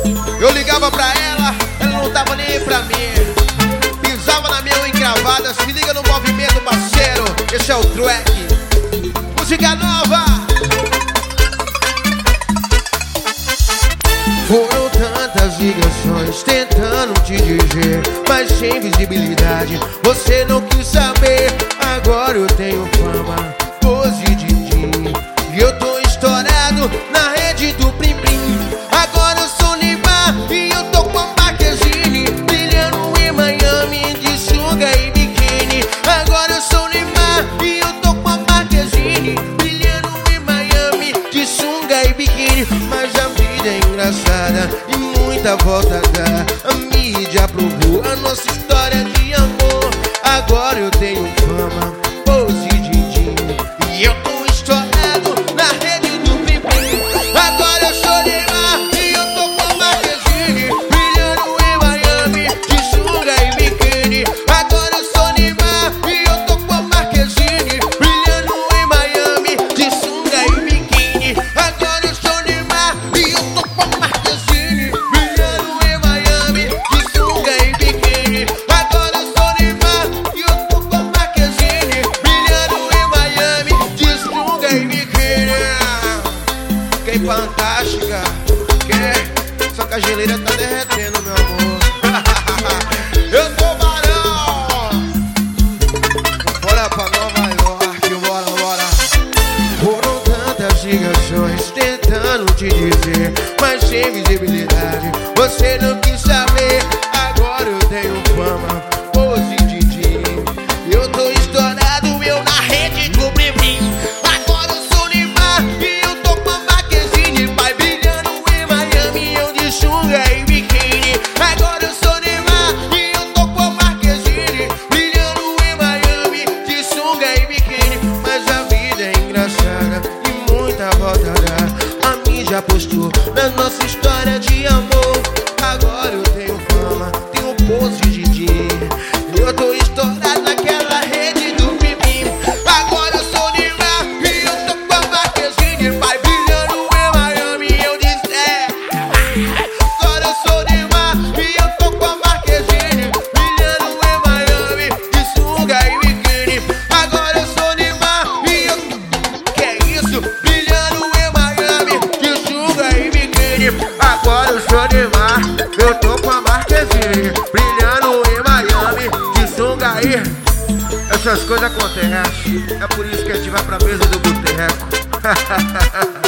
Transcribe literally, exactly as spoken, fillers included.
Eu ligava pra ela, ela não tava nem aí pra mim. Pisava na minha unha encravada, se liga no movimento, parceiro. Esse é o track, música nova. Foram tantas ligações tentando te dizer, mas sem visibilidade você não quis saber. Agora eu tenho fama, pose de Didi, e eu tô estourado na rede do Plim Plim. Agora eu sou Neymar e eu tô com a Marquezine, brilhando em Miami de sunga e biquíni. Agora eu sou Neymar e eu tô com a Marquezine, brilhando em Miami de sunga e biquíni. Mas a vida é engraçada e muita volta dá. A mídia aprovou a nossa história de amor. Agora eu tenho fama, pose de Didi, e eu tô estourado na rede do Plim Plim. Agora eu sou Neymar e eu tô com a Marquezine, brilhando em Miami de sunga e biquíni. Agora eu sou Neymar e eu tô com a Marquezine, brilhando em Miami de sunga e biquíni. Agora eu sou Neymar e eu tô com a Marquezine, brilhando em Miami de sunga e biquíni. Agora eu sou Neymar e eu tô com a Marquezine, brilhando em Miami de sunga e biquíni. Fiquei fantástica, que só que a geleira tá derretendo, meu amor. Eu tô barão. Bora pra Nova York, bora, bora. Foram tantas ligações tentando te dizer, mas sem visibilidade você não quis saber. Agora eu tenho fama, pose de Didi, eu tô estourado, eu na rede do Plim Plim. Agora eu sou Neymar e eu tô com a Marquezine, vai brilhando em Miami, eu de sunga e biquíni. Agora eu sou Neymar e eu tô com a Marquezine, brilhando em Miami de sunga e biquíni. Mas a vida é engraçada e muita volta dá. A mídia apostou na nossa história de amor. Agora eu tenho fama, tenho pose de Didi, eu tô estourado naquela rede do Plim Plim. Agora eu sou Neymar e eu tô com a Marquezine, vai brilhando em Miami, eu disse é. Agora eu sou Neymar e eu tô com a Marquezine, brilhando em Miami de sunga e biquíni. Agora eu sou Neymar e eu tô... Que é isso? Brilhando em Miami de sunga e biquíni. Agora eu sou Neymar, eu tô com a Marquezine, brilhando em Miami de sunga e... Essas coisas acontecem, é por isso que a gente vai pra mesa do boteco.